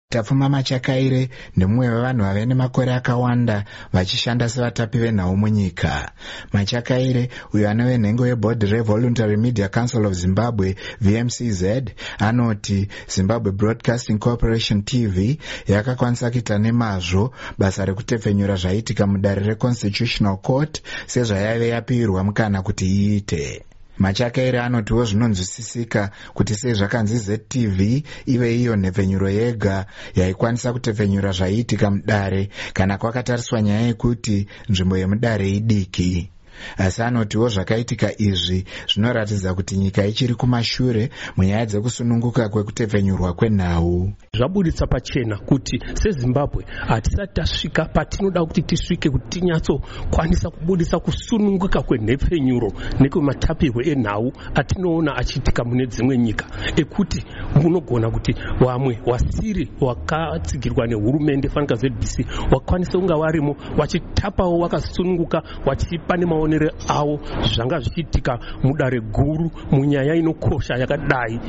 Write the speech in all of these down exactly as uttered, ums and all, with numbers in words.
Tapfuma Machakaire ndemumwe wevanhu vave nemakore akawanda vachishanda sevatapi venhau munyika. Machakaire, uyo anove nhengo yebhodhi reVoluntary Media Council of Zimbabwe V M C Z, anoti Zimbabwe Broadcasting Corporation T V yakakwanisa kuita nemazvo basa rekutepfenyura zvaitika mudare reConstitutional Court sezvayaive yapiirwa mukana kuti iite. Machakaire anotiwo zvinonzwisisika kuti sei zvakanzi Z T V ive iyo nhepfenyuro yega yaikwanisa kutepfenyura zvaiitika mudare kana kwakatariswa nyaya yekuti nzvimbo yemudare idiki. Asi anotiwo zvakaitika izvi zvinoratidza kuti nyika ichiri kumashure munyaya dzekusununguka kwekutepfenyurwa kwenhau. Zvabuditsa pachena kuti seZimbabwe hatisati tasvika patinoda kuti tisvike kuti tinyatsokwanisa kubudisa kusununguka kwenhepfenyuro nekwematapirwo enhau atinoona achiitika mune dzimwe nyika, ekuti munogona kuti vamwe wasiri wakatsigirwa nehurumende fanika Z B C wakwanisa kunga warimo wachitapawo wakasununguka wachipa nemaonero avo zvanga zvichiitika mudare guru munyaya inokosha yakadai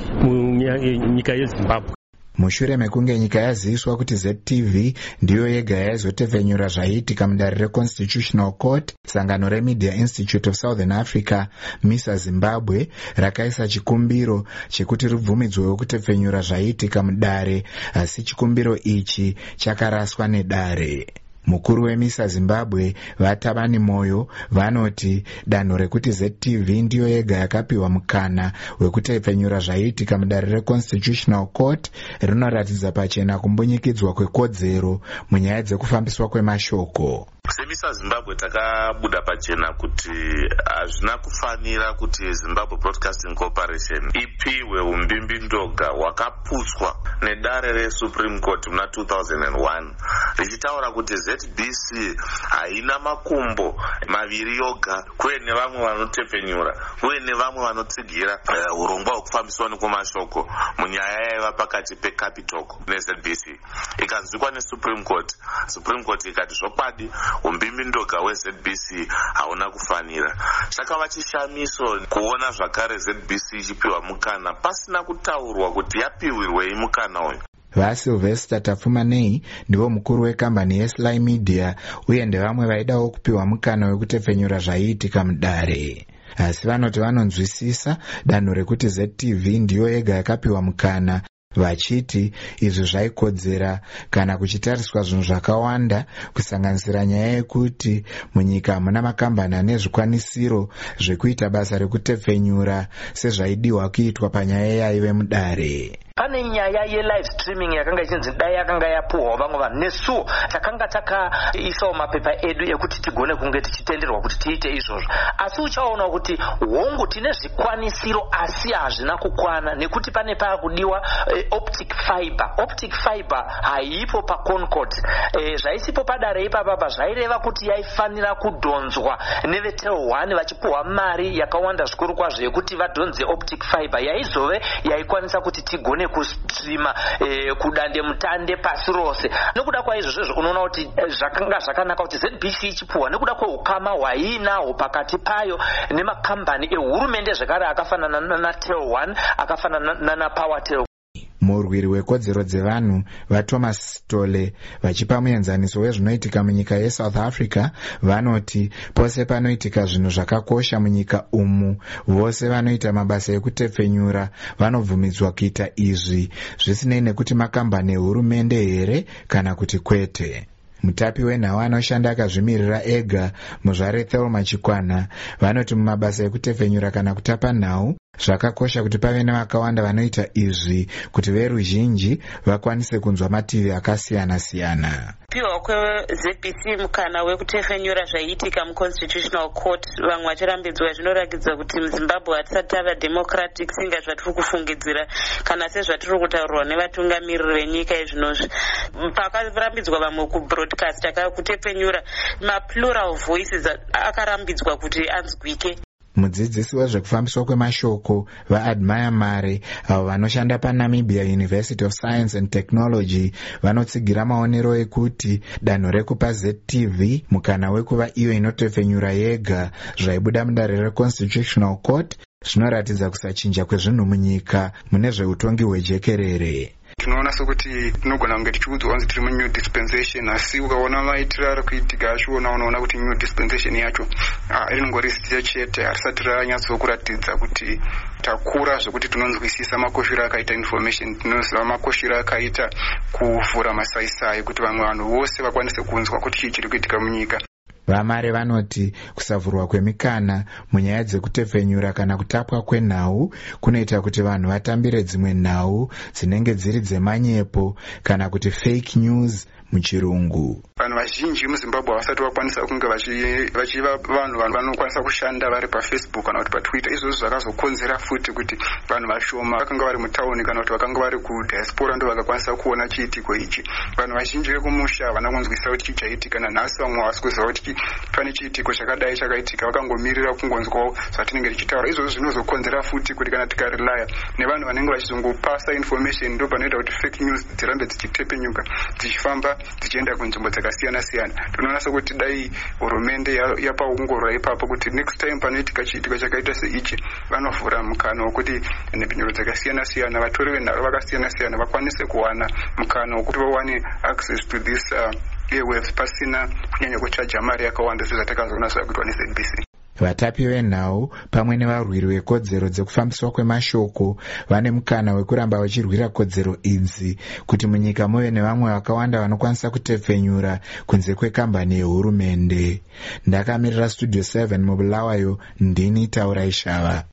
munyika yeZimbabwe. Mushure mekunge nyika yaziviswa kuti Z T V ndiyo yega yaizotepfenyura zvaiitika mudare reConstitutional Court, sangano reMedia Institute of Southern Africa MISA Zimbabwe rakaisa chikumbiro chekuti ribvumidzwewo kutepfenyura zvaiitika mudare, asi chikumbiro ichi chakaraswa nedare. Mukuru weMISA Zimbabwe Vatabani Moyo vanoti danho rekuti Z T V ndiyo yega yakapiwa mukana wekutepfenyura zvaiitika mudare reConstitutional Court rinoratidza pachena kumbunyikidzwa kwekodzero munyaya dzekufambiswa kwemashoko. SeMISA Zimbabwe takabuda pachena kuti hazvina kufanira kuti Zimbabwe Broadcasting Corporation ipiwe umbimbi ndoga wakaputswa nedare reSupreme Court muna two thousand one richitaura kuti Z B C haina makumbo maviri yoga, kuve nevamwe vanotepfenyura uye nevamwe vanotsigira urongwa hwekufambiswa nekwemashoko munyaya yaiva pakati peCapitol neZ B C. Ikanzwikwa neSupreme Court, Supreme Court ikati zvokwadi umbimbi ndoga weZ B C hauna kufanira. Chakava chishamiso kuona zvakare Z B C ichipiwa mukana pasina kutaurwa kuti yapiwirwei mukana uyu. VaSylvester Tafumanei ndivo mukuru wekambani yeSly Media uye ndevamwe vaidawo kupiwa mukana wekutepfenyura zvaiitika mudare. Asi vanoti vanonzwisisa danho rekuti Z T V ndiyo yega yakapiwa mukana, vachiti izvi zvaikodzera kana kuchitariswa zvinhu zvakawanda kusanganisira nyaya yekuti munyika hamuna makambani ane zvikwanisiro zvekuita basa rekutepfenyura sezvaidiwa kuitwa panyaya yaive mudare. Pane nyaya yelive streaming yakanga ichinzi dai yakanga yapuhwa vamwe vanhu nesuwo takanga takaisawo mapepa edu ekuti tigone kunge tichitenderwa kuti tiite izvozvo, asi uchaona kuti hongu tine zvikwanisiro asi hazvina kukwana nekuti pane paakudiwa eh, optic fiber. Optic fiber haipo paConcord. Eh, zvaisipo padare ipapapa zvaireva kuti yaifanira kudhonzwa nevetel one vachipuhwa mari yakawanda zvikuru kwazvo yekuti vadhonze optic fiber yaizove yaikwanisa kuti tigone kustrima eh, kudande mutande pasi rose. Nekuda kwaizvozvo unoona kuti eh, zvakanga zvakanaka kuti Z B C ichipuhwa nekuda kweukama hwainaho pakati payo nemakambani ehurumende zvakare akafanana naTel one akafanana naPowertel. Murwiri wekodzero dzevanhu vaThomas Stole vachipa muenzaniso wezvinoitika munyika yeSouth Africa vanoti pose panoitika zvinhu zvakakosha munyika umu vose vanoita mabasa ekutepfenyura vanobvumidzwa kuita izvi zvisinei nekuti makambani ehurumende here kana kuti kwete. Mutapi wenhau anoshanda akazvimirira ega muzvare Thelma Chikwana vanoti mumabasa ekutepfenyura kana kutapa nhau zvakakosha kuti pave nevakawanda vanoita izvi kuti veruzhinji vakwanise kunzwa mativi akasiyana-siyana. Piwa kweZ B C mukana wekutepfenyura zvaiitika muConstitutional Court vamwe vachirambidzwa zvinoratidza kuti muZimbabwe hatisati tava democratic singa zvatiri kufungidzira kana sezvatiri kutaurirwa nevatungamiriri venyika izvinozvi. Pakarambidzwa vamwe kubroadcast kutepfenyura maplural voices akarambidzwa kuti anzwike. Mudzidzisi wezvekufambiswa kwemashoko vaAdmire Mare avo vanoshanda paNamibia University of Science and Technology vanotsigira maonero ekuti danho rekupa Z T V mukana wekuva iyo inotepfenyura yega zvaibuda mudare reConstitutional Court zvinoratidza kusachinja kwezvinhu munyika mune zveutongi hwejekerere. tinoona sokuti tinogona kunge tichiudzwa kunzi tiri munew dispensation, asi ukaona maitiro ari kuitika achiona unoona kuti new dispensation yacho rinongori zita chete, harisati ranyatsokuratidza kuti takura zvokuti tinonzwisisa makoshero akaita information, tinoziva makoshero akaita kuvhura masaisai kuti vamwe vanhu vose vakwanise kunzwa kuti chii chiri kuitika munyika. Vamare vanoti kusavhurwa kwemikana munyaya dzekutepfenyura kana kutapwa kwenhau kunoita kuti vanhu vatambire dzimwe nhau dzinenge dziri dzemanyepo kana kuti fake news muchirungu. Vanhu vazhinji muZimbabwe vasati vakwanisa kunge vachiva vanhu vanokwanisa kushanda vari paFacebook kana kuti paTwitter. Izvozvo zvakazokonzera futi kuti vanhu vashoma vakanga vari mutauni kana kuti vakanga vari kudiaspora ndo vakakwanisa kuona chiitiko ichi. Vanhu vazhinji vekumusha havana kunzwisisa kuti chii chaitika, nanhasi vamwe havasi kuziva kuti pane chiitiko chakadai chakaitika, vakangomirira kungonzwawo zvatinenge tichitaura. Izvozvo zvinozokonzera futi kuti kana tikarelaya nevanhu vanenge vachizongopasa information, ndo panoita kuti fake news dzirambe dzichitepenyuka dzichifamba dzichienda kunzvimbo dzakasiyana siyana. Tinoona sokuti dai hurumende yapaongorora ipapo kuti next time panoitika chiitiko chakaita seichi vanovhura mukana wekuti nhepenyuro dzakasiyana siyana, vatori venharo vakasiyana siyana vakwanise kuwana mukana wekuti vawane access to this uh, airwaves pasina kunyanya kuchaja mari yakawanda sezvatakazoona zvakuitwa neZ B C. Vatapi venhau pamwe nevarwiri vekodzero dzekufambiswa kwemashoko vane mukana wekuramba vachirwira kodzero idzi kuti munyika muve nevamwe vakawanda vanokwanisa kutepfenyura kunze kwekambani yehurumende. Ndakamirira Studio seven mubulawayo, ndini Taura Ishava.